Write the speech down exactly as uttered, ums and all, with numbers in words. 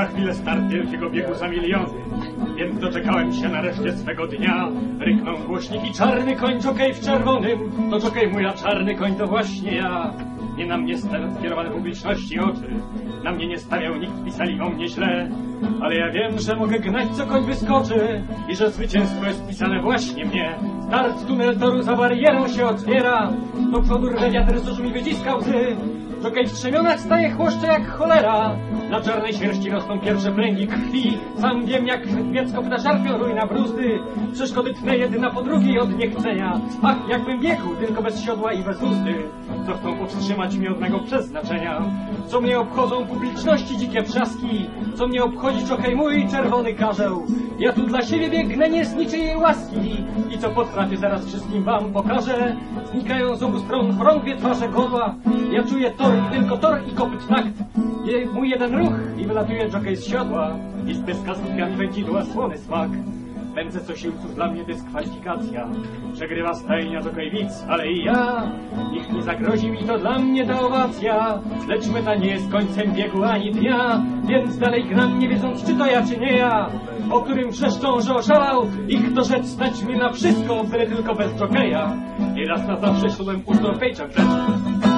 za chwilę start wielkiego biegu za miliony. Więc doczekałem się nareszcie swego dnia. Ryknął głośnik i czarny koń, żokej w czerwonym. To żokej mój, a czarny koń to właśnie ja. Nie na mnie skierowane publiczności oczy. Na mnie nie stawiał nikt, pisali o mnie źle. Ale ja wiem, że mogę gnać, co koń wyskoczy. I że zwycięstwo jest pisane właśnie mnie. Start tunel toru za barierą się otwiera. Do przodu rwę wiatr, cóż mi wyciska łzy. Żokej w strzemionach staje, chłoszcze jak cholera. Na czarnej sierści rosną pierwsze pręgi krwi. Sam wiem, jak dziecko ptasza pioruj na bruzdy. Przeszkody tnę jedyna po drugiej od niechcenia. Ach, jakbym biegł, tylko bez siodła i bez uzdy. Co chcą powstrzymać mnie od mego przeznaczenia. Co mnie obchodzą publiczności dzikie wrzaski. Co mnie obchodzi żokej mój czerwony karzeł. Ja tu dla siebie biegnę nie z niczyjej łaski. I co potrafię, zaraz wszystkim wam pokażę. Znikają z obu stron chorągwie twarze godła. Ja czuję tor i tylko tor i kopyt takt. Je, mój jeden ruch i wylatuje żokej z siodła. I z pyska skutkami wędzidła słony smak. Pędzę co sił, cóż dla mnie dyskwalifikacja. Przegrywa stajnia żokej widz, ale i ja. Nikt nie zagrozi mi, to dla mnie ta owacja. Lecz meta nie jest końcem biegu ani dnia. Więc dalej gram, nie wiedząc, czy to ja, czy nie ja. O którym wrzeszczą, że oszalał. I kto rzecz stać mi na wszystko, byle tylko bez żokeja. I raz na zawsze szedłem pustą pejczem rzecz.